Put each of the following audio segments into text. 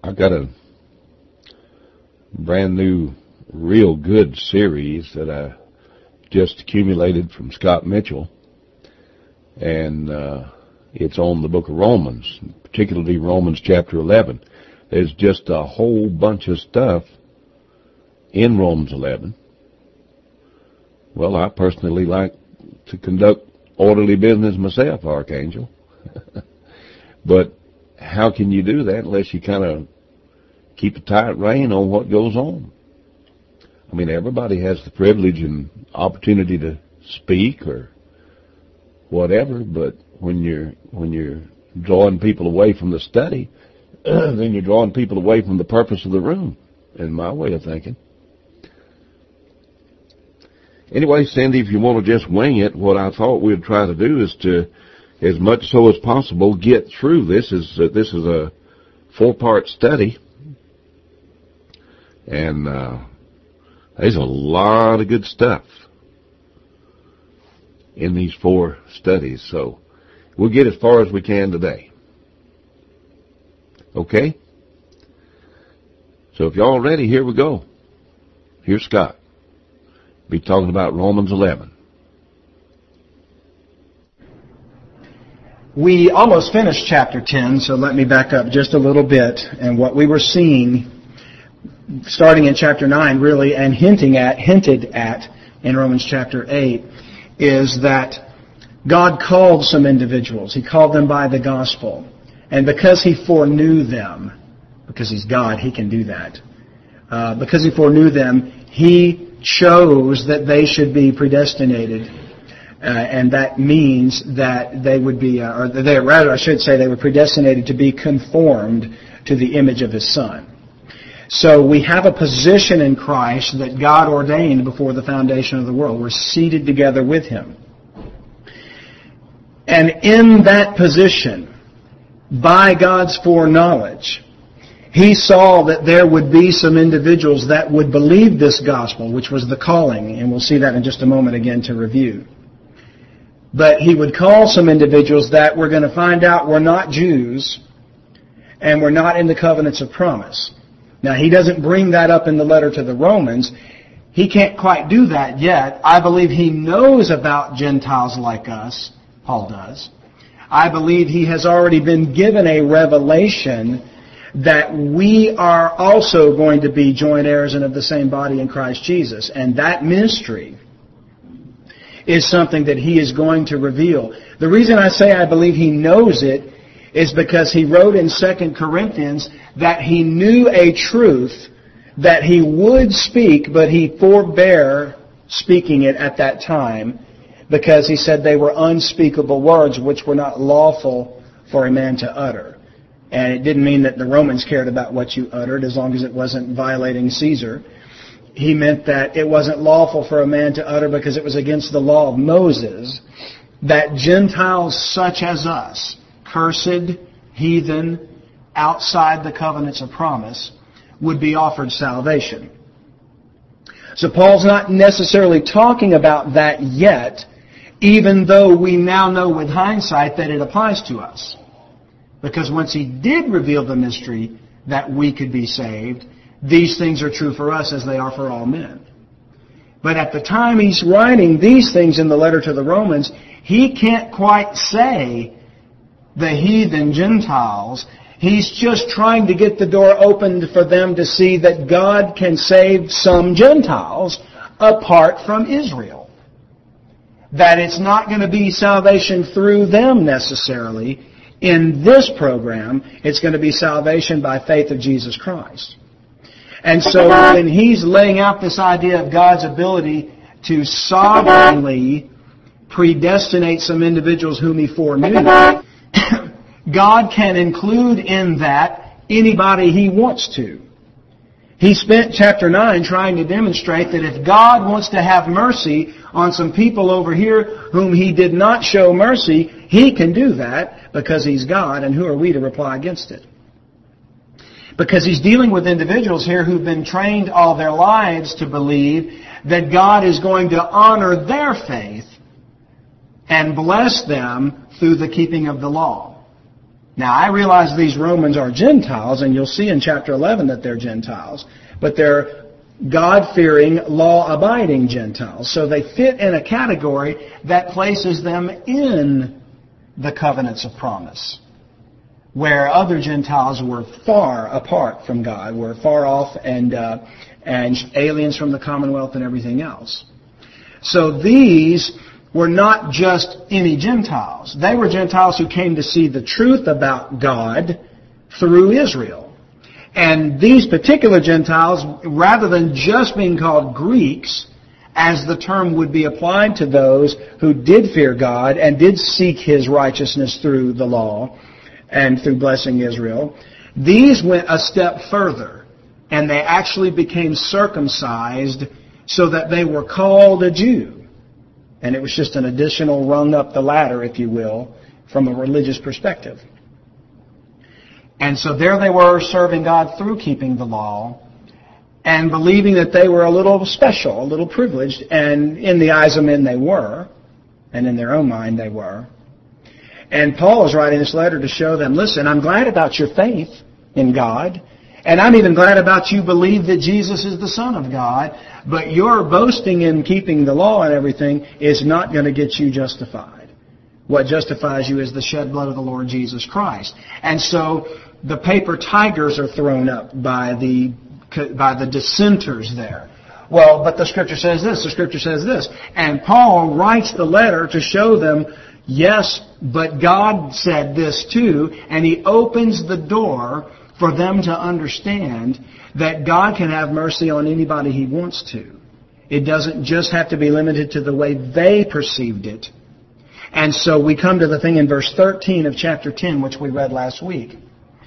I've got a brand new, real good series that I just accumulated from Scott Mitchell, and it's on the book of Romans, particularly Romans chapter 11. There's just a whole bunch of stuff in Romans 11. Well, I personally like to conduct orderly business myself, Archangel. But how can you do that unless you kind of keep a tight rein on what goes on? I mean, everybody has the privilege and opportunity to speak or whatever, but when you're drawing people away from the study, then you're drawing people away from the purpose of the room, in my way of thinking. Anyway, Cindy, if you want to just wing it, what I thought we'd try to do is to, as much so as possible, get through this. This is a 4-part study, and there's a lot of good stuff in these 4 studies, so we'll get as far as we can today. Okay? So if y'all ready, here we go. Here's Scott. Be talking about Romans 11. We almost finished chapter 10, so let me back up just a little bit. And what we were seeing, starting in chapter 9, really, and hinted at in Romans chapter 8, is that God called some individuals. He called them by the gospel. And because He foreknew them, because He's God, He can do that. Because He foreknew them, He chose that they should be predestinated, and that means that they would be, they were predestinated to be conformed to the image of His Son. So we have a position in Christ that God ordained before the foundation of the world. We're seated together with Him. And in that position, by God's foreknowledge, He saw that there would be some individuals that would believe this gospel, which was the calling, and we'll see that in just a moment again to review. But He would call some individuals that we're going to find out were not Jews and were not in the covenants of promise. Now, He doesn't bring that up in the letter to the Romans. He can't quite do that yet. I believe He knows about Gentiles like us. Paul does. I believe he has already been given a revelation that we are also going to be joint heirs and of the same body in Christ Jesus. And that mystery is something that he is going to reveal. The reason I say I believe he knows it is because he wrote in 2 Corinthians that he knew a truth that he would speak, but he forbore speaking it at that time because he said they were unspeakable words which were not lawful for a man to utter. And it didn't mean that the Romans cared about what you uttered as long as it wasn't violating Caesar. He meant that it wasn't lawful for a man to utter because it was against the law of Moses that Gentiles such as us, cursed, heathen, outside the covenants of promise, would be offered salvation. So Paul's not necessarily talking about that yet, even though we now know with hindsight that it applies to us. Because once he did reveal the mystery that we could be saved, these things are true for us as they are for all men. But at the time he's writing these things in the letter to the Romans, he can't quite say the heathen Gentiles. He's just trying to get the door opened for them to see that God can save some Gentiles apart from Israel. That it's not going to be salvation through them necessarily. In this program, it's going to be salvation by faith of Jesus Christ. And so when he's laying out this idea of God's ability to sovereignly predestinate some individuals whom he foreknew, God can include in that anybody he wants to. He spent chapter 9 trying to demonstrate that if God wants to have mercy on some people over here whom he did not show mercy, he can do that because he's God, and who are we to reply against it? Because he's dealing with individuals here who've been trained all their lives to believe that God is going to honor their faith and bless them through the keeping of the law. Now, I realize these Romans are Gentiles, and you'll see in chapter 11 that they're Gentiles, but they're God-fearing, law-abiding Gentiles. So they fit in a category that places them in the covenants of promise, where other Gentiles were far apart from God, were far off and aliens from the commonwealth and everything else. So these were not just any Gentiles. They were Gentiles who came to see the truth about God through Israel. And these particular Gentiles, rather than just being called Greeks, as the term would be applied to those who did fear God and did seek His righteousness through the law and through blessing Israel, these went a step further, and they actually became circumcised so that they were called a Jew. And it was just an additional rung up the ladder, if you will, from a religious perspective. And so there they were, serving God through keeping the law and believing that they were a little special, a little privileged, and in the eyes of men they were, and in their own mind they were. And Paul is writing this letter to show them, listen, I'm glad about your faith in God, and I'm even glad about you believe that Jesus is the Son of God, but your boasting in keeping the law and everything is not going to get you justified. What justifies you is the shed blood of the Lord Jesus Christ. And so the paper tigers are thrown up by the dissenters there. Well, but the Scripture says this, the Scripture says this. And Paul writes the letter to show them, yes, but God said this too, and he opens the door for them to understand that God can have mercy on anybody He wants to. It doesn't just have to be limited to the way they perceived it. And so we come to the thing in verse 13 of chapter 10, which we read last week.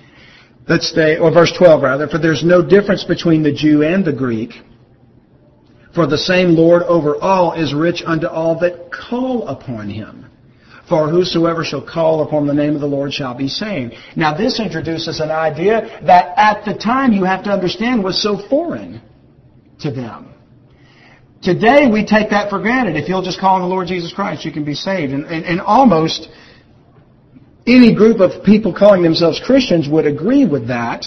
Or verse 12 rather, for there's no difference between the Jew and the Greek, for the same Lord over all is rich unto all that call upon Him. For whosoever shall call upon the name of the Lord shall be saved. Now this introduces an idea that at the time you have to understand was so foreign to them. Today we take that for granted. If you'll just call on the Lord Jesus Christ, you can be saved. And almost any group of people calling themselves Christians would agree with that,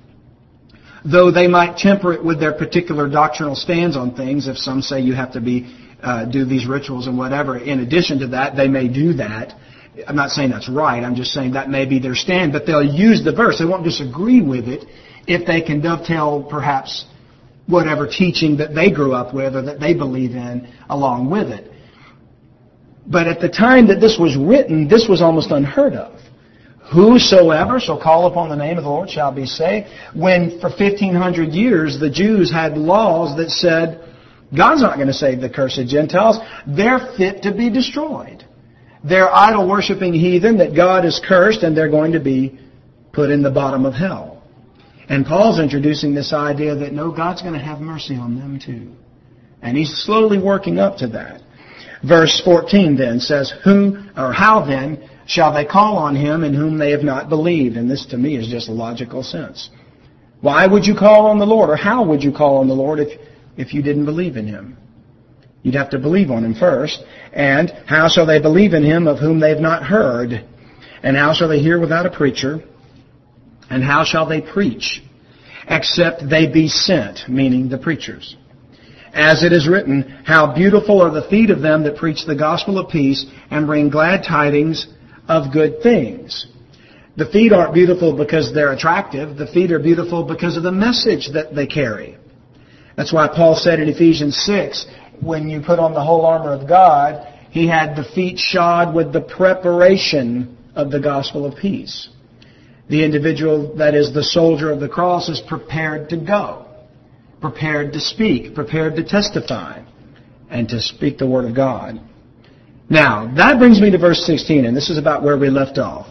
though they might temper it with their particular doctrinal stands on things. If some say you have to do these rituals and whatever. In addition to that, they may do that. I'm not saying that's right. I'm just saying that may be their stand. But they'll use the verse. They won't disagree with it if they can dovetail perhaps whatever teaching that they grew up with or that they believe in along with it. But at the time that this was written, this was almost unheard of. Whosoever shall call upon the name of the Lord shall be saved. When for 1,500 years the Jews had laws that said, God's not going to save the cursed Gentiles. They're fit to be destroyed. They're idol-worshiping heathen that God has cursed, and they're going to be put in the bottom of hell. And Paul's introducing this idea that, no, God's going to have mercy on them too. And he's slowly working up to that. Verse 14 then says, how then shall they call on Him in whom they have not believed? And this to me is just a logical sense. Why would you call on the Lord? Or how would you call on the Lord if you didn't believe in Him? You'd have to believe on Him first. And how shall they believe in Him of whom they have not heard? And how shall they hear without a preacher? And how shall they preach? Except they be sent, meaning the preachers. As it is written, how beautiful are the feet of them that preach the gospel of peace and bring glad tidings of good things. The feet aren't beautiful because they're attractive. The feet are beautiful because of the message that they carry. That's why Paul said in Ephesians 6, when you put on the whole armor of God, he had the feet shod with the preparation of the gospel of peace. The individual, that is the soldier of the cross, is prepared to go, prepared to speak, prepared to testify, and to speak the word of God. Now, that brings me to verse 16, and this is about where we left off.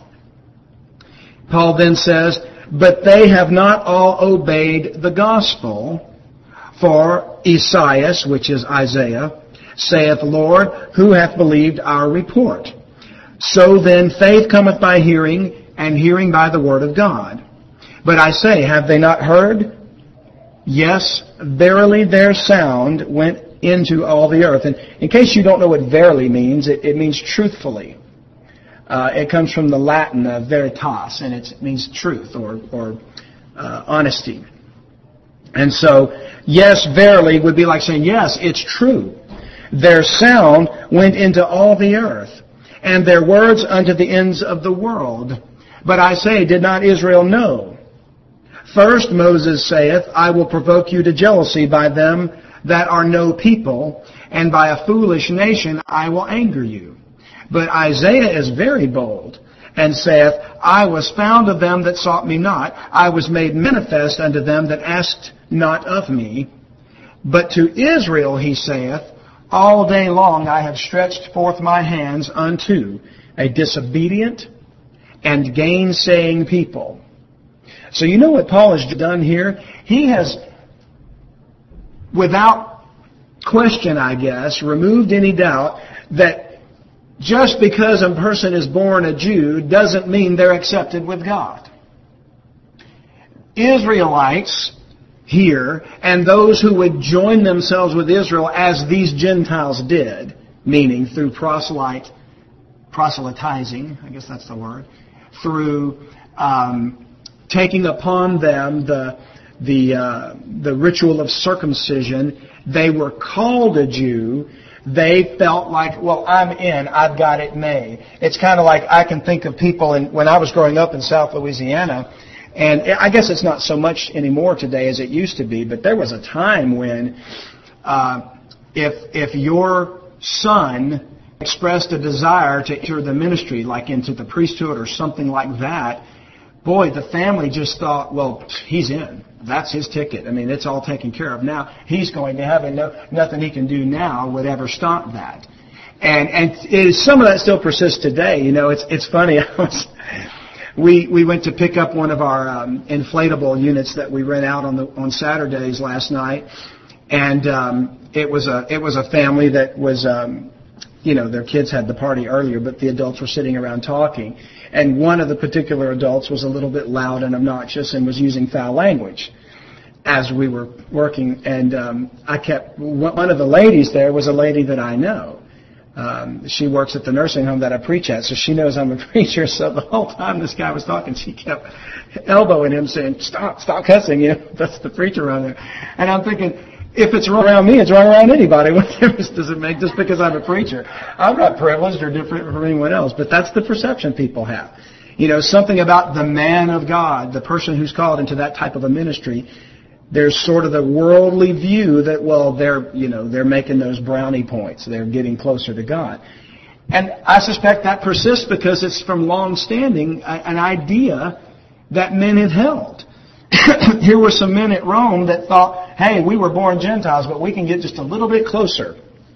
Paul then says, but they have not all obeyed the gospel. For Esaias, which is Isaiah, saith, Lord, who hath believed our report? So then faith cometh by hearing, and hearing by the word of God. But I say, have they not heard? Yes, verily their sound went into all the earth. And in case you don't know what verily means, it means truthfully. It comes from the Latin veritas, and it means truth or honesty. And so, yes, verily would be like saying, yes, it's true. Their sound went into all the earth, and their words unto the ends of the world. But I say, did not Israel know? First Moses saith, I will provoke you to jealousy by them that are no people, and by a foolish nation I will anger you. But Isaiah is very bold, and saith, I was found of them that sought me not. I was made manifest unto them that asked not of me. But to Israel he saith, all day long I have stretched forth my hands unto a disobedient and gainsaying people. So you know what Paul has done here? He has, without question, I guess, removed any doubt that just because a person is born a Jew doesn't mean they're accepted with God. Israelites here, and those who would join themselves with Israel as these Gentiles did, meaning through proselytizing, I guess that's the word, through taking upon them the ritual of circumcision, they were called a Jew. They felt like, well, I'm in, I've got it made. It's kind of like I can think of people, when I was growing up in South Louisiana, and I guess it's not so much anymore today as it used to be, but there was a time when if your son expressed a desire to enter the ministry, like into the priesthood or something like that, boy, the family just thought, well, he's in. That's his ticket. I mean, it's all taken care of now. He's going to heaven. Nothing he can do now would ever stop that. And some of that still persists today. You know, it's funny. We went to pick up one of our inflatable units that we rent out on Saturdays last night, and it was a family that was their kids had the party earlier, but the adults were sitting around talking. And one of the particular adults was a little bit loud and obnoxious and was using foul language as we were working. And one of the ladies there was a lady that I know. She works at the nursing home that I preach at, so she knows I'm a preacher. So the whole time this guy was talking, she kept elbowing him, saying, stop cussing, that's the preacher around there. And I'm thinking, if it's wrong around me, it's wrong around anybody. What difference does it make just because I'm a preacher? I'm not privileged or different from anyone else, but that's the perception people have. Something about the man of God, the person who's called into that type of a ministry, there's sort of the worldly view that, well, they're making those brownie points. They're getting closer to God. And I suspect that persists because it's from long standing an idea that men have held. Here were some men at Rome that thought, hey, we were born Gentiles, but we can get just a little bit closer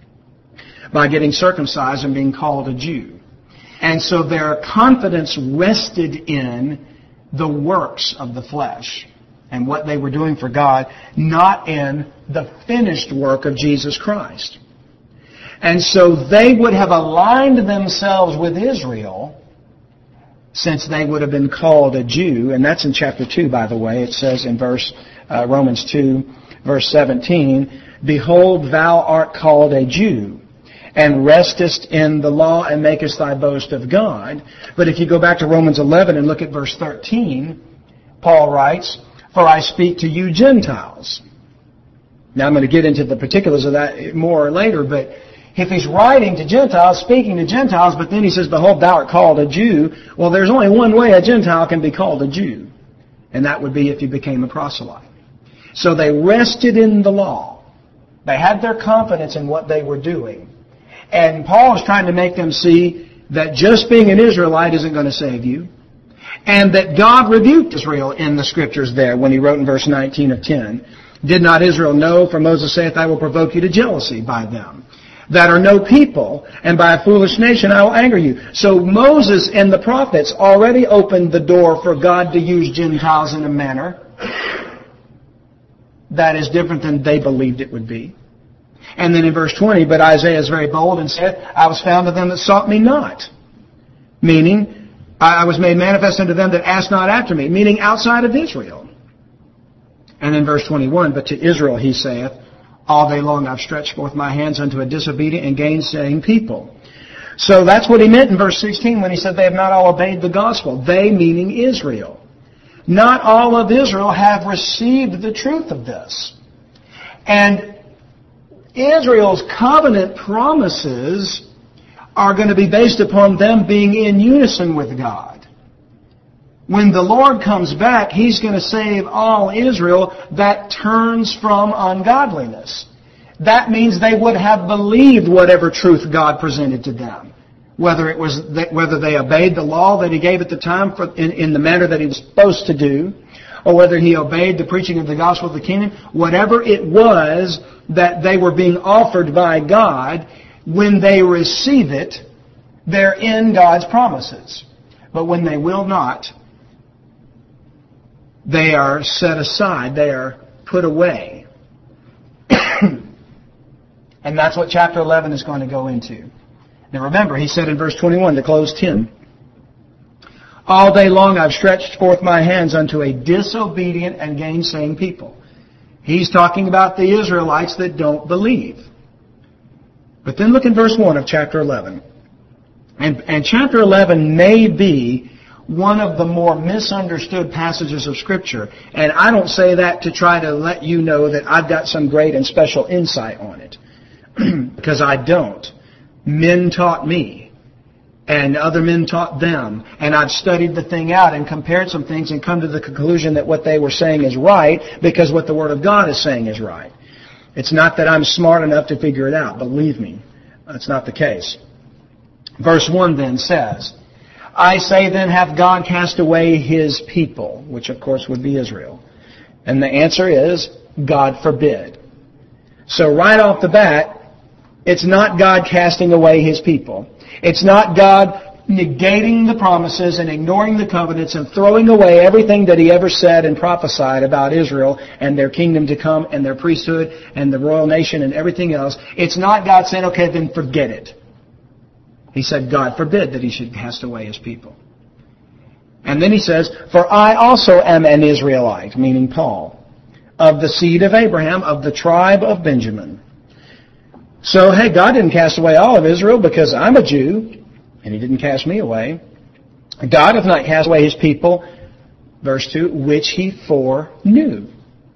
by getting circumcised and being called a Jew. And so their confidence rested in the works of the flesh and what they were doing for God, not in the finished work of Jesus Christ. And so they would have aligned themselves with Israel, since they would have been called a Jew, and that's in chapter 2, by the way. It says in Romans 2, verse 17, Behold, thou art called a Jew, and restest in the law, and makest thy boast of God. But if you go back to Romans 11 and look at verse 13, Paul writes, For I speak to you Gentiles. Now I'm going to get into the particulars of that more later, but if he's writing to Gentiles, speaking to Gentiles, but then he says, Behold, thou art called a Jew, well, there's only one way a Gentile can be called a Jew, and that would be if you became a proselyte. So they rested in the law. They had their confidence in what they were doing. And Paul is trying to make them see that just being an Israelite isn't going to save you, and that God rebuked Israel in the Scriptures there when he wrote in verse 19 of 10, Did not Israel know, for Moses saith, I will provoke you to jealousy by them that are no people, and by a foolish nation I will anger you. So Moses and the prophets already opened the door for God to use Gentiles in a manner that is different than they believed it would be. And then in verse 20, But Isaiah is very bold and said, I was found of them that sought me not. Meaning, I was made manifest unto them that asked not after me. Meaning outside of Israel. And in verse 21, But to Israel he saith, All day long I've stretched forth my hands unto a disobedient and gainsaying people. So that's what he meant in verse 16 when he said they have not all obeyed the gospel. They meaning Israel. Not all of Israel have received the truth of this. And Israel's covenant promises are going to be based upon them being in unison with God. When the Lord comes back, He's going to save all Israel that turns from ungodliness. That means they would have believed whatever truth God presented to them. Whether they obeyed the law that He gave at the time in the manner that He was supposed to do, or whether He obeyed the preaching of the gospel of the kingdom, whatever it was that they were being offered by God, when they receive it, they're in God's promises. But when they will not, they are set aside. They are put away. And that's what chapter 11 is going to go into. Now remember, he said in verse 21 to close 10, all day long I've stretched forth my hands unto a disobedient and gainsaying people. He's talking about the Israelites that don't believe. But then look in verse 1 of chapter 11. And chapter 11 may be one of the more misunderstood passages of Scripture. And I don't say that to try to let you know that I've got some great and special insight on it. Because I don't. Men taught me. And other men taught them. And I've studied the thing out and compared some things and come to the conclusion that what they were saying is right because what the Word of God is saying is right. It's not that I'm smart enough to figure it out. Believe me, that's not the case. Verse 1 then says, I say then, hath God cast away His people? Which of course would be Israel. And the answer is, God forbid. So right off the bat, it's not God casting away His people. It's not God negating the promises and ignoring the covenants and throwing away everything that He ever said and prophesied about Israel and their kingdom to come and their priesthood and the royal nation and everything else. It's not God saying, okay, then forget it. He said, God forbid that He should cast away His people. And then He says, for I also am an Israelite, meaning Paul, of the seed of Abraham, of the tribe of Benjamin. So, hey, God didn't cast away all of Israel because I'm a Jew, and He didn't cast me away. God hath not cast away His people, verse 2, which He foreknew.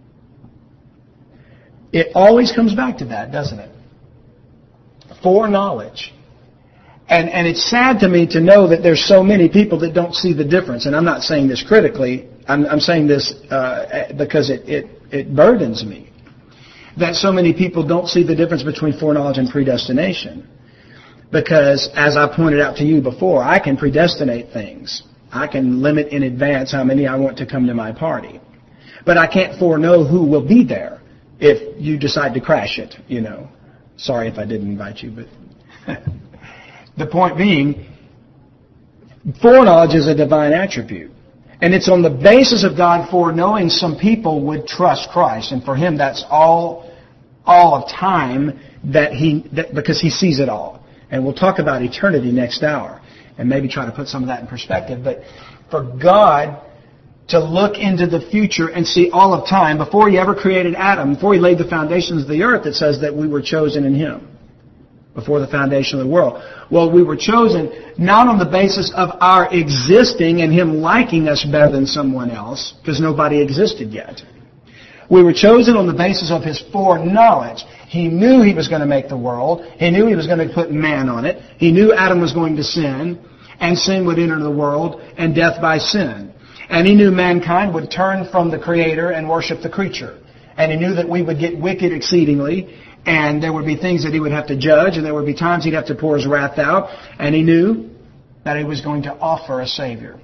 It always comes back to that, doesn't it? Foreknowledge. And it's sad to me to know that there's so many people that don't see the difference. And I'm not saying this critically. I'm saying this because it burdens me. That so many people don't see the difference between foreknowledge and predestination. Because, as I pointed out to you before, I can predestinate things. I can limit in advance how many I want to come to my party. But I can't foreknow who will be there if you decide to crash it, you know. Sorry if I didn't invite you, but... The point being, foreknowledge is a divine attribute. And it's on the basis of God foreknowing some people would trust Christ. And for Him, that's all of time because He sees it all. And we'll talk about eternity next hour and maybe try to put some of that in perspective. But for God to look into the future and see all of time, before He ever created Adam, before He laid the foundations of the earth, it says that we were chosen in Him. Before the foundation of the world. Well, we were chosen not on the basis of our existing and Him liking us better than someone else, because nobody existed yet. We were chosen on the basis of His foreknowledge. He knew He was going to make the world. He knew He was going to put man on it. He knew Adam was going to sin, and sin would enter the world, and death by sin. And He knew mankind would turn from the Creator and worship the creature. And He knew that we would get wicked exceedingly, and there would be things that He would have to judge, and there would be times He'd have to pour His wrath out. And He knew that He was going to offer a Savior.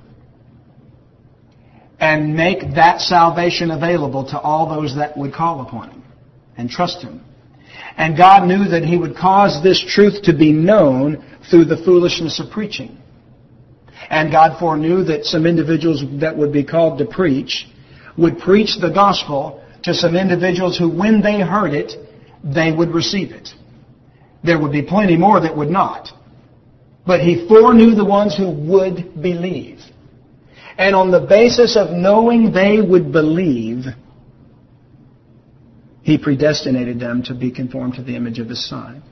And make that salvation available to all those that would call upon Him and trust Him. And God knew that He would cause this truth to be known through the foolishness of preaching. And God foreknew that some individuals that would be called to preach would preach the gospel to some individuals who, when they heard it, they would receive it. There would be plenty more that would not. But He foreknew the ones who would believe. And on the basis of knowing they would believe, He predestinated them to be conformed to the image of His Son.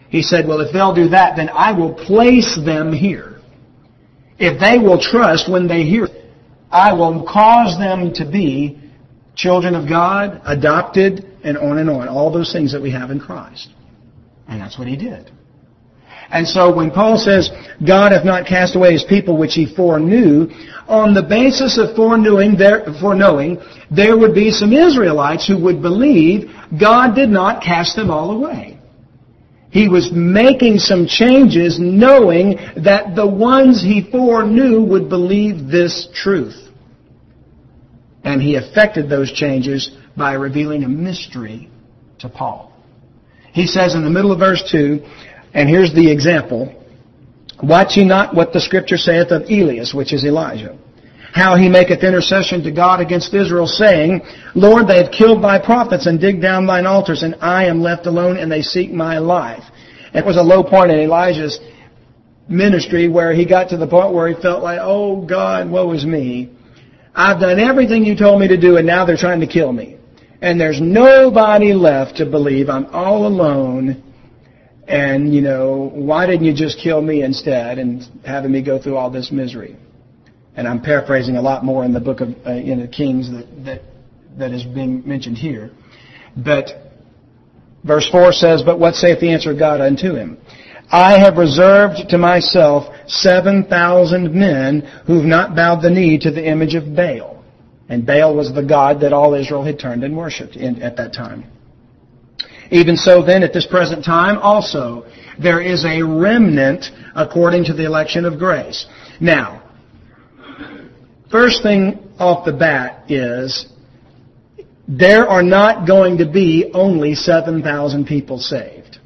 He said, well, if they'll do that, then I will place them here. If they will trust when they hear, I will cause them to be children of God, adopted, and on, all those things that we have in Christ. And that's what He did. And so when Paul says, God hath not cast away His people which He foreknew, on the basis of foreknowing, there would be some Israelites who would believe God did not cast them all away. He was making some changes knowing that the ones He foreknew would believe this truth. And He effected those changes by revealing a mystery to Paul. He says in the middle of verse 2, and here's the example, watch ye not what the Scripture saith of Elias, which is Elijah, how he maketh intercession to God against Israel, saying, Lord, they have killed thy prophets and digged down thine altars, and I am left alone, and they seek my life. It was a low point in Elijah's ministry where he got to the point where he felt like, oh God, woe is me. I've done everything you told me to do, and now they're trying to kill me. And there's nobody left to believe. I'm all alone. And, why didn't you just kill me instead and having me go through all this misery? And I'm paraphrasing a lot more in the book of Kings that is being mentioned here. But verse 4 says, but what saith the answer of God unto him? I have reserved to myself 7,000 men who have not bowed the knee to the image of Baal. And Baal was the god that all Israel had turned and worshipped at that time. Even so then, at this present time also, there is a remnant according to the election of grace. Now, first thing off the bat is, there are not going to be only 7,000 people saved.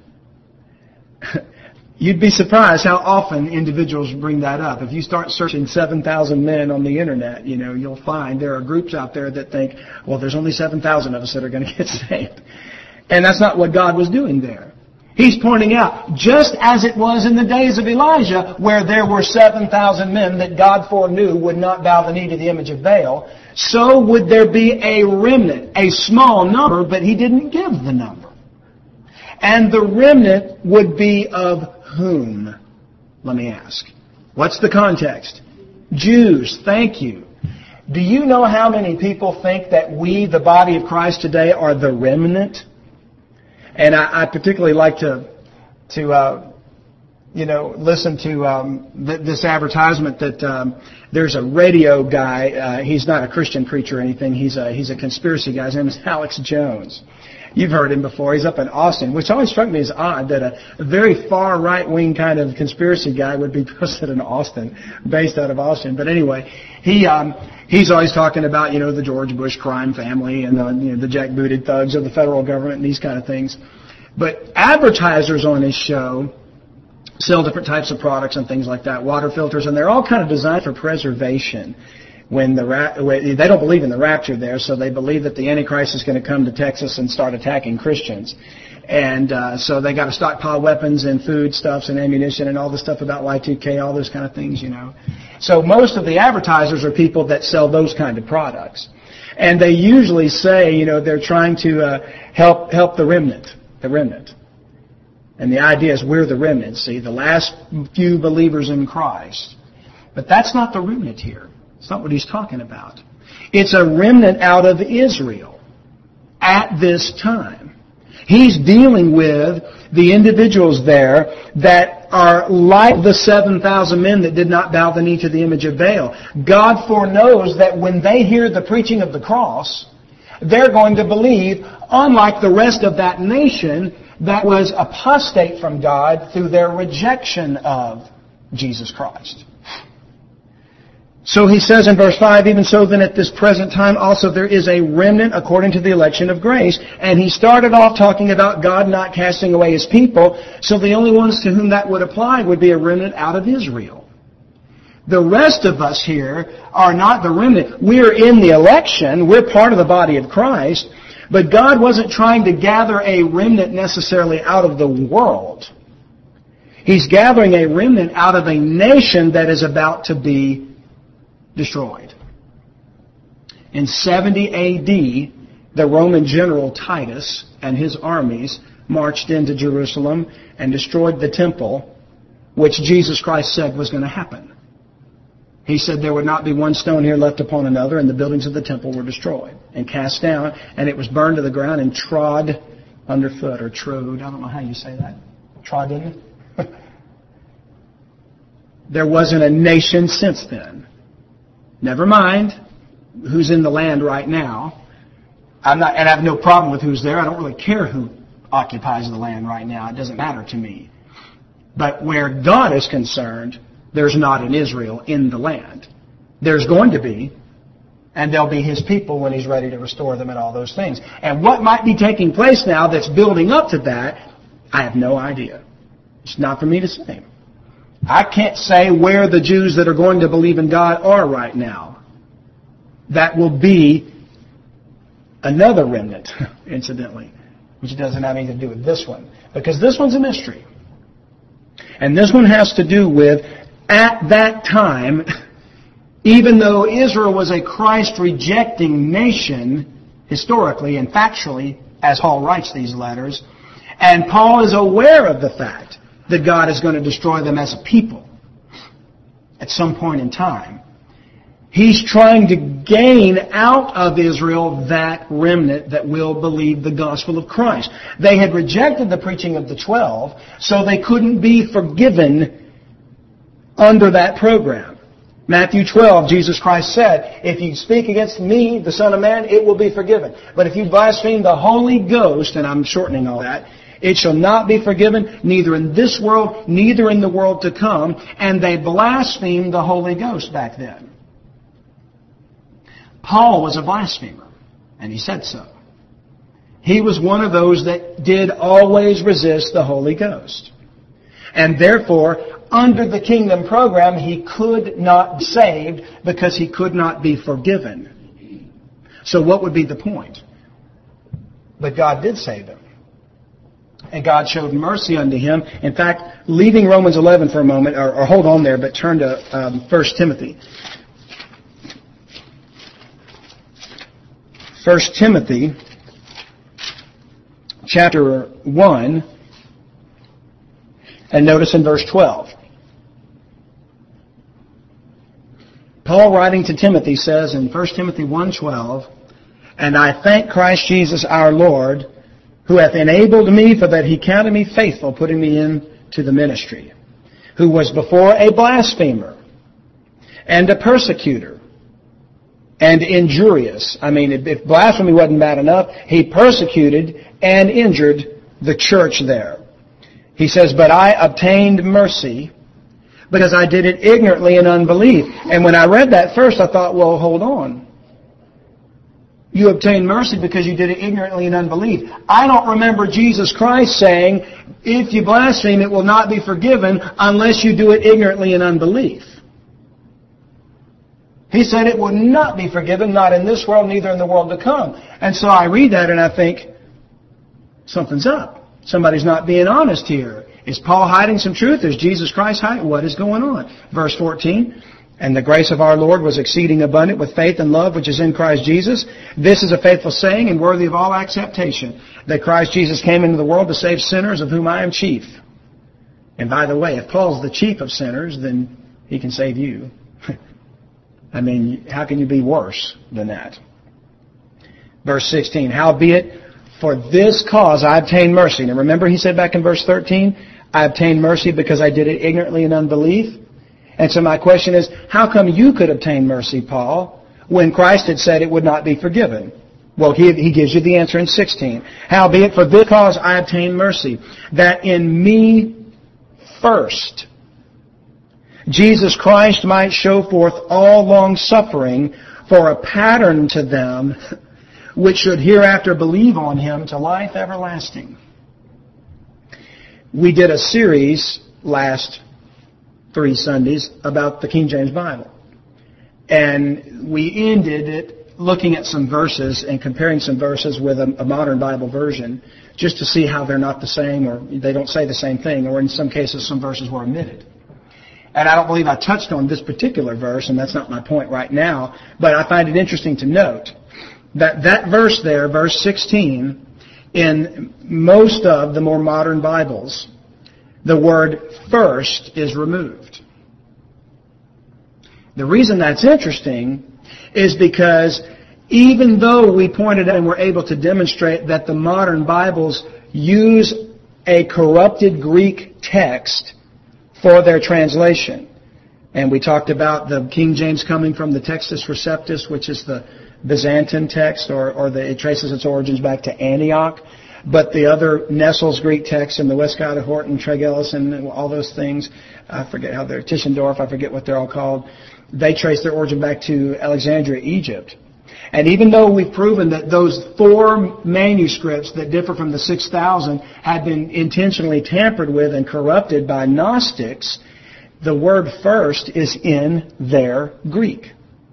You'd be surprised how often individuals bring that up. If you start searching 7,000 men on the internet, you'll find there are groups out there that think, well, there's only 7,000 of us that are going to get saved. And that's not what God was doing there. He's pointing out, just as it was in the days of Elijah, where there were 7,000 men that God foreknew would not bow the knee to the image of Baal, so would there be a remnant, a small number, but He didn't give the number. And the remnant would be of whom? Let me ask. What's the context? Jews, thank you. Do you know how many people think that we, the body of Christ today, are the remnant? And I particularly like to listen to this advertisement that there's a radio guy. He's not a Christian preacher or anything. He's a conspiracy guy. His name is Alex Jones. You've heard him before. He's up in Austin, which always struck me as odd that a very far right-wing kind of conspiracy guy would be posted in Austin, based out of Austin. But anyway, he's always talking about, the George Bush crime family and the jackbooted thugs of the federal government and these kind of things. But advertisers on his show sell different types of products and things like that, water filters, and they're all kind of designed for preservation. When they don't believe in the rapture there, so they believe that the Antichrist is going to come to Texas and start attacking Christians. And so they got to stockpile weapons and foodstuffs and ammunition and all the stuff about Y2K, all those kind of things, So most of the advertisers are people that sell those kind of products. And they usually say, they're trying to help the remnant. And the idea is we're the remnant, see, the last few believers in Christ. But that's not the remnant here. It's not what he's talking about. It's a remnant out of Israel at this time. He's dealing with the individuals there that are like the 7,000 men that did not bow the knee to the image of Baal. God foreknows that when they hear the preaching of the cross, they're going to believe, unlike the rest of that nation that was apostate from God through their rejection of Jesus Christ. So he says in verse 5, even so then at this present time also there is a remnant according to the election of grace. And he started off talking about God not casting away His people. So the only ones to whom that would apply would be a remnant out of Israel. The rest of us here are not the remnant. We're in the election. We're part of the body of Christ. But God wasn't trying to gather a remnant necessarily out of the world. He's gathering a remnant out of a nation that is about to be destroyed. In 70 A.D., the Roman general Titus and his armies marched into Jerusalem and destroyed the temple, which Jesus Christ said was going to happen. He said there would not be one stone here left upon another, and the buildings of the temple were destroyed and cast down, and it was burned to the ground and trod underfoot, or trode. I don't know how you say that. Trod in it? There wasn't a nation since then. Never mind who's in the land right now. And I have no problem with who's there. I don't really care who occupies the land right now. It doesn't matter to me. But where God is concerned, there's not an Israel in the land. There's going to be, and they'll be His people when He's ready to restore them and all those things. And what might be taking place now that's building up to that, I have no idea. It's not for me to say. I can't say where the Jews that are going to believe in God are right now. That will be another remnant, incidentally, which doesn't have anything to do with this one, because this one's a mystery. And this one has to do with, at that time, even though Israel was a Christ-rejecting nation, historically and factually, as Paul writes these letters, and Paul is aware of the fact that God is going to destroy them as a people at some point in time. He's trying to gain out of Israel that remnant that will believe the gospel of Christ. They had rejected the preaching of the 12, so they couldn't be forgiven under that program. Matthew 12, Jesus Christ said, if you speak against me, the Son of Man, it will be forgiven. But if you blaspheme the Holy Ghost, and I'm shortening all that, it shall not be forgiven, neither in this world, neither in the world to come. And they blasphemed the Holy Ghost back then. Paul was a blasphemer, and he said so. He was one of those that did always resist the Holy Ghost. And therefore, under the kingdom program, he could not be saved because he could not be forgiven. So what would be the point? But God did save him. And God showed mercy unto him. In fact, leaving Romans 11 for a moment, or hold on there, but turn to 1 Timothy. 1 Timothy, chapter 1, and notice in verse 12. Paul, writing to Timothy, says in 1 Timothy 1:12, and I thank Christ Jesus our Lord, who hath enabled me, for that He counted me faithful, putting me into the ministry, who was before a blasphemer, and a persecutor, and injurious. I mean, if blasphemy wasn't bad enough, he persecuted and injured the church there. He says, but I obtained mercy, because I did it ignorantly in unbelief. And when I read that first, I thought, well, hold on. You obtained mercy because you did it ignorantly in unbelief. I don't remember Jesus Christ saying, if you blaspheme, it will not be forgiven unless you do it ignorantly in unbelief. He said it will not be forgiven, not in this world, neither in the world to come. And so I read that and I think, something's up. Somebody's not being honest here. Is Paul hiding some truth? Is Jesus Christ hiding? What is going on? Verse 14, and the grace of our Lord was exceeding abundant with faith and love which is in Christ Jesus. This is a faithful saying and worthy of all acceptation, that Christ Jesus came into the world to save sinners, of whom I am chief. And by the way, if Paul's the chief of sinners, then he can save you. I mean, how can you be worse than that? Verse 16, howbeit, for this cause I obtained mercy. Now remember he said back in verse 13, I obtained mercy because I did it ignorantly in unbelief. And so my question is, how come you could obtain mercy, Paul, when Christ had said it would not be forgiven? Well, he gives you the answer in 16. Howbeit, for this cause I obtained mercy, that in me first Jesus Christ might show forth all long suffering for a pattern to them which should hereafter believe on Him to life everlasting. We did a series last 3 Sundays about the King James Bible. And we ended it looking at some verses and comparing some verses with a modern Bible version just to see how they're not the same, or they don't say the same thing, or in some cases some verses were omitted. And I don't believe I touched on this particular verse, and that's not my point right now, but I find it interesting to note that verse there, verse 16, in most of the more modern Bibles, the word first is removed. The reason that's interesting is because even though we pointed out and were able to demonstrate that the modern Bibles use a corrupted Greek text for their translation, and we talked about the King James coming from the Textus Receptus, which is the Byzantine text, it traces its origins back to Antioch. But the other Nestle's Greek texts and the Westcott of Horton, Tregelles, and all those things, I forget how they're, Tischendorf, I forget what they're all called, they trace their origin back to Alexandria, Egypt. And even though we've proven that those 4 manuscripts that differ from the 6,000 had been intentionally tampered with and corrupted by Gnostics, the word first is in their Greek.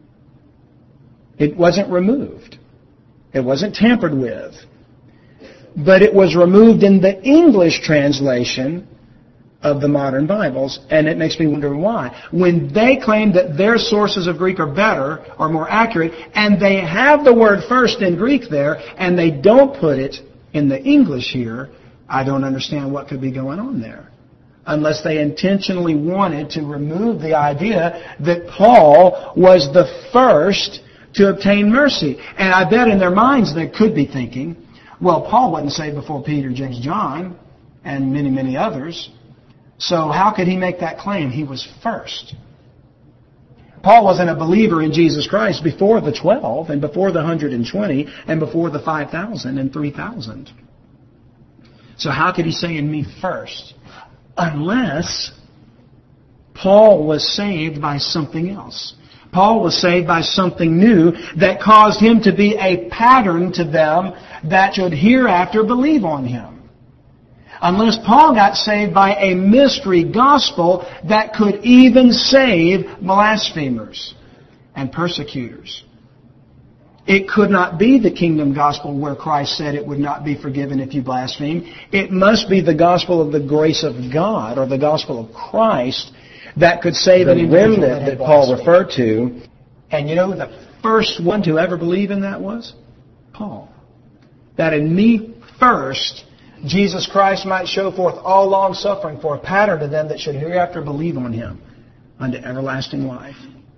It wasn't removed. It wasn't tampered with. But it was removed in the English translation of the modern Bibles, and it makes me wonder why. When they claim that their sources of Greek are better, or more accurate, and they have the word first in Greek there, and they don't put it in the English here, I don't understand what could be going on there. Unless they intentionally wanted to remove the idea that Paul was the first to obtain mercy. And I bet in their minds they could be thinking, well, Paul wasn't saved before Peter, James, John, and many, many others. So how could he make that claim? He was first. Paul wasn't a believer in Jesus Christ before the 12, and before the 120, and before the 5,000 and 3,000. So how could he say in me first? Unless Paul was saved by something else. Paul was saved by something new that caused him to be a pattern to them that should hereafter believe on him. Unless Paul got saved by a mystery gospel that could even save blasphemers and persecutors. It could not be the kingdom gospel where Christ said it would not be forgiven if you blaspheme. It must be the gospel of the grace of God, or the gospel of Christ, that could save an individual that Paul referred to. And you know who the first one to ever believe in that was? Paul. That in me first, Jesus Christ might show forth all long suffering for a pattern to them that should hereafter believe on Him unto everlasting life.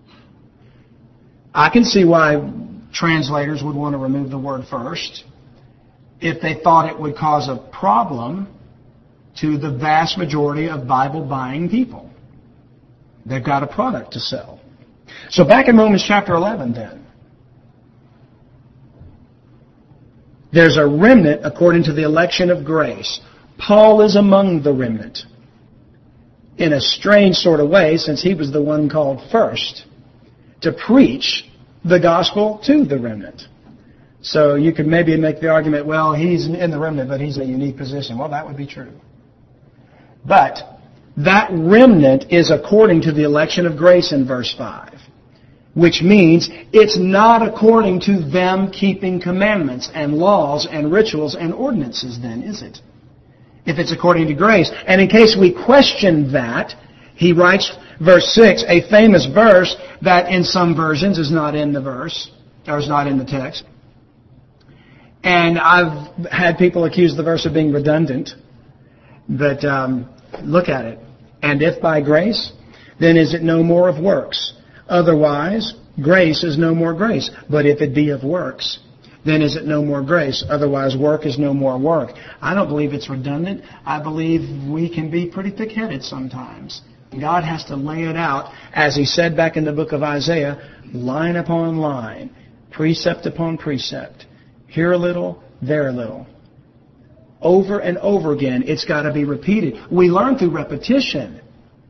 I can see why translators would want to remove the word first if they thought it would cause a problem to the vast majority of Bible-buying people. They've got a product to sell. So back in Romans chapter 11 then. There's a remnant according to the election of grace. Paul is among the remnant. In a strange sort of way, since he was the one called first to preach the gospel to the remnant. So you could maybe make the argument, well, he's in the remnant, but he's in a unique position. Well, that would be true. But that remnant is according to the election of grace in verse 5. Which means it's not according to them keeping commandments and laws and rituals and ordinances then, is it? If it's according to grace. And in case we question that, he writes, verse 6, a famous verse that in some versions is not in the verse, or is not in the text. And I've had people accuse the verse of being redundant. But look at it. And if by grace, then is it no more of works? Otherwise, grace is no more grace. But if it be of works, then is it no more grace? Otherwise, work is no more work. I don't believe it's redundant. I believe we can be pretty thick-headed sometimes. God has to lay it out, as He said back in the book of Isaiah, line upon line, precept upon precept. Here a little, there a little. Over and over again, it's got to be repeated. We learn through repetition.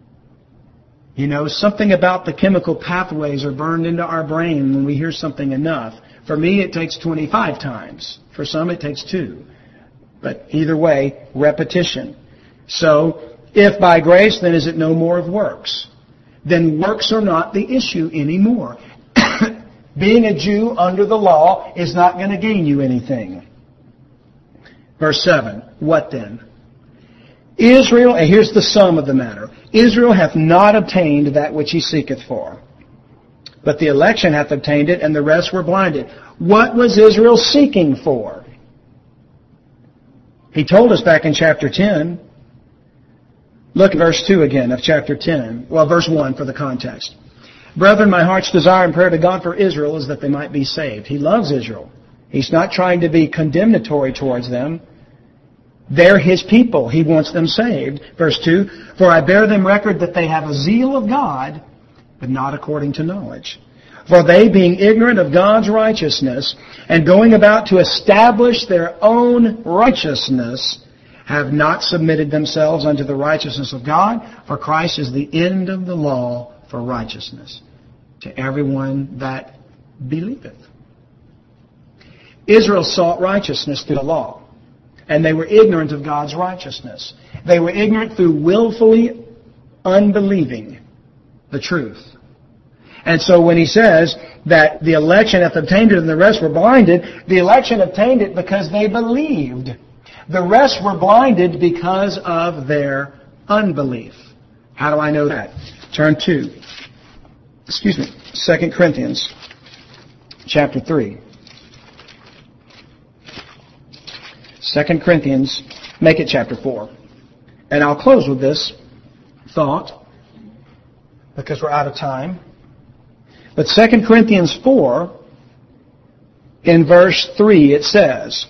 You know, something about the chemical pathways are burned into our brain when we hear something enough. For me, it takes 25 times. For some, it takes 2. But either way, repetition. So, if by grace, then is it no more of works? Then works are not the issue anymore. Being a Jew under the law is not going to gain you anything. Verse 7, what then? Israel, and here's the sum of the matter. Israel hath not obtained that which he seeketh for. But the election hath obtained it, and the rest were blinded. What was Israel seeking for? He told us back in chapter 10. Look at verse 2 again of chapter 10. Well, verse 1 for the context. Brethren, my heart's desire and prayer to God for Israel is that they might be saved. He loves Israel. He's not trying to be condemnatory towards them. They're His people. He wants them saved. Verse 2, for I bear them record that they have a zeal of God, but not according to knowledge. For they, being ignorant of God's righteousness, and going about to establish their own righteousness, have not submitted themselves unto the righteousness of God, for Christ is the end of the law for righteousness to everyone that believeth. Israel sought righteousness through the law, and they were ignorant of God's righteousness. They were ignorant through willfully unbelieving the truth. And so when he says that the election hath obtained it and the rest were blinded, the election obtained it because they believed. The rest were blinded because of their unbelief. How do I know that? Turn to 2 Corinthians chapter 3. 2 Corinthians, make it chapter 4. And I'll close with this thought, because we're out of time. But 2 Corinthians 4, in verse 3, it says,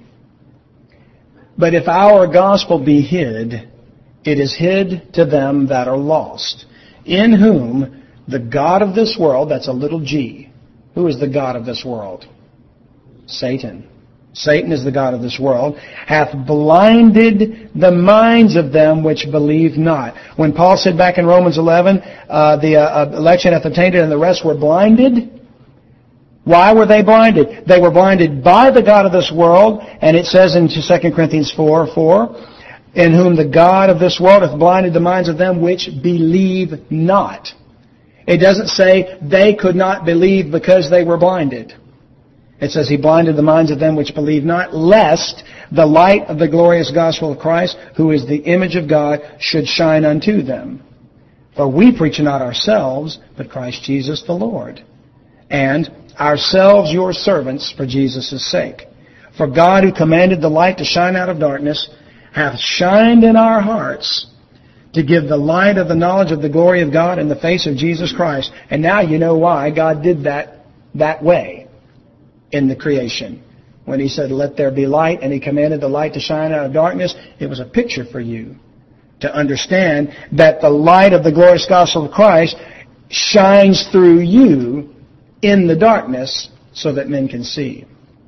but if our gospel be hid, it is hid to them that are lost, in whom the God of this world, that's a little g. Who is the God of this world? Satan. Satan is the god of this world, hath blinded the minds of them which believe not. When Paul said back in Romans 11, the election hath obtained it and the rest were blinded, why were they blinded? They were blinded by the god of this world, and it says in 2 Corinthians 4:4, in whom the God of this world hath blinded the minds of them which believe not. It doesn't say they could not believe because they were blinded. It says He blinded the minds of them which believe not, lest the light of the glorious gospel of Christ, who is the image of God, should shine unto them. For we preach not ourselves, but Christ Jesus the Lord, and ourselves your servants for Jesus' sake. For God, who commanded the light to shine out of darkness, hath shined in our hearts to give the light of the knowledge of the glory of God in the face of Jesus Christ. And now you know why God did that way in the creation. When He said, let there be light, and He commanded the light to shine out of darkness, it was a picture for you to understand that the light of the glorious gospel of Christ shines through you in the darkness so that men can see.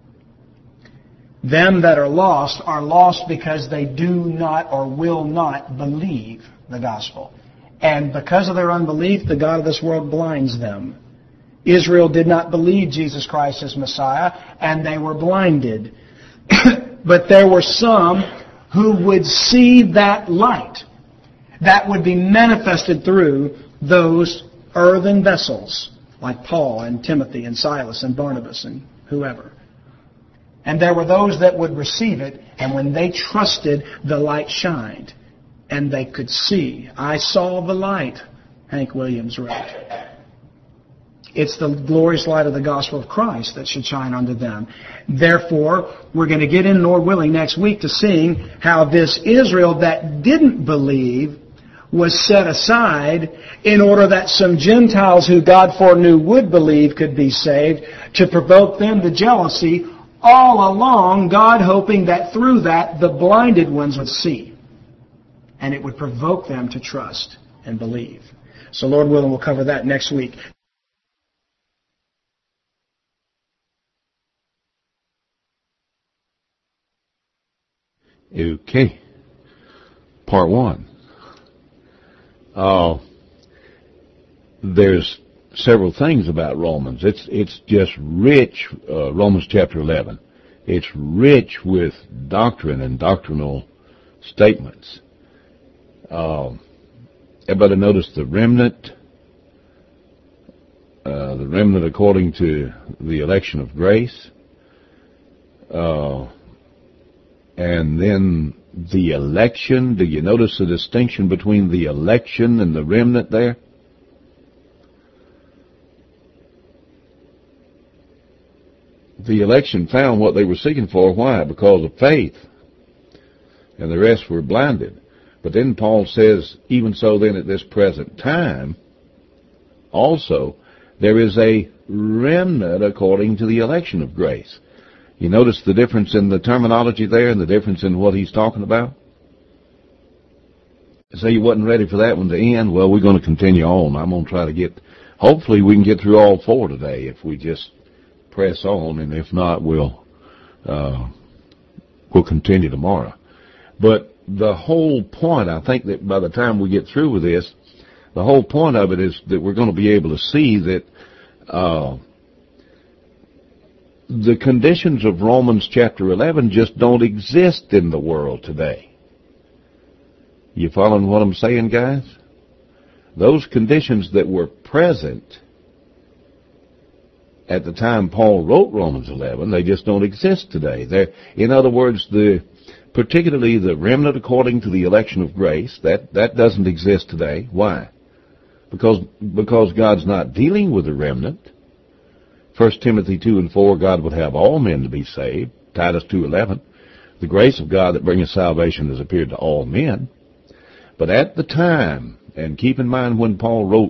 Them that are lost because they do not or will not believe the gospel. And because of their unbelief, the God of this world blinds them. Israel did not believe Jesus Christ as Messiah, and they were blinded. But there were some who would see that light that would be manifested through those earthen vessels, like Paul and Timothy and Silas and Barnabas and whoever. And there were those that would receive it, and when they trusted, the light shined, and they could see. I saw the light, Hank Williams wrote. It's the glorious light of the gospel of Christ that should shine unto them. Therefore, we're going to get in, Lord willing, next week to seeing how this Israel that didn't believe was set aside in order that some Gentiles who God foreknew would believe could be saved, to provoke them to jealousy. All along, God hoping that through that, the blinded ones would see. And it would provoke them to trust and believe. So Lord willing, we'll cover that next week. Okay. Part 1. There's several things about Romans. It's just rich, Romans chapter 11. It's rich with doctrine and doctrinal statements. Everybody notice the remnant according to the election of grace, and then the election. Do you notice the distinction between the election and the remnant there? The election found what they were seeking for. Why? Because of faith. and the rest were blinded. But then Paul says, even so then at this present time, also, there is a remnant according to the election of grace. You notice the difference in the terminology there and the difference in what he's talking about? So you wasn't ready for that one to end? Well, we're going to continue on. I'm going to try to hopefully we can get through all 4 today if we just press on, and if not, we'll continue tomorrow. But the whole point, I think that by the time we get through with this, the whole point of it is that we're going to be able to see that the conditions of Romans chapter 11 just don't exist in the world today. You following what I'm saying, guys? Those conditions that were present at the time Paul wrote Romans 11, they just don't exist today. In other words, particularly the remnant according to the election of grace, that doesn't exist today. Why? Because God's not dealing with the remnant. 1 Timothy 2:4, God would have all men to be saved. Titus 2:11, the grace of God that bringeth salvation has appeared to all men. But at the time, and keep in mind when Paul wrote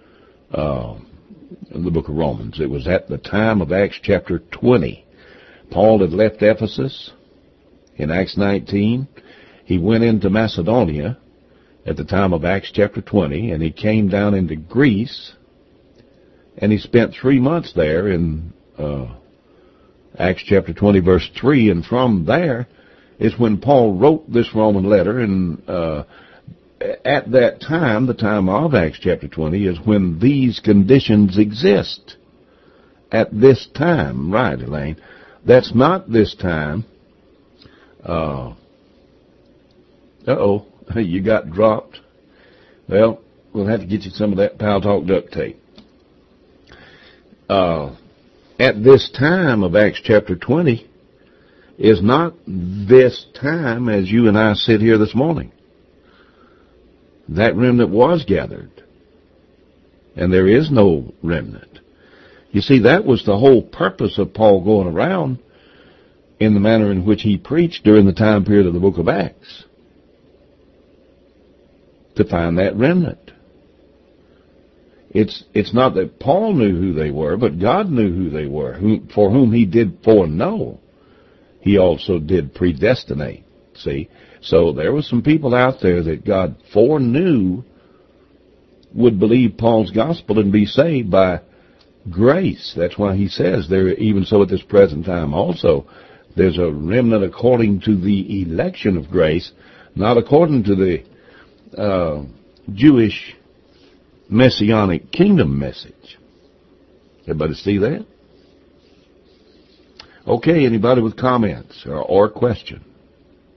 the book of Romans, it was at the time of Acts chapter 20. Paul had left Ephesus in Acts 19. He went into Macedonia at the time of Acts chapter 20, and he came down into Greece, and he spent 3 months there in Acts chapter 20, verse 3, and from there is when Paul wrote this Roman letter, and at that time, the time of Acts chapter 20, is when these conditions exist. At this time, right, Elaine? That's not this time. You got dropped. Well, we'll have to get you some of that Pal Talk duct tape. At this time of Acts chapter 20 is not this time as you and I sit here this morning. That remnant was gathered, and there is no remnant. You see, that was the whole purpose of Paul going around in the manner in which he preached during the time period of the book of Acts, to find that remnant. It's not that Paul knew who they were, but God knew who they were, for whom he did foreknow. He also did predestinate, see? So there were some people out there that God foreknew would believe Paul's gospel and be saved by grace. That's why he says there, even so at this present time also, there's a remnant according to the election of grace, not according to the Jewish messianic kingdom message. Everybody see that? Okay, anybody with comments or questions?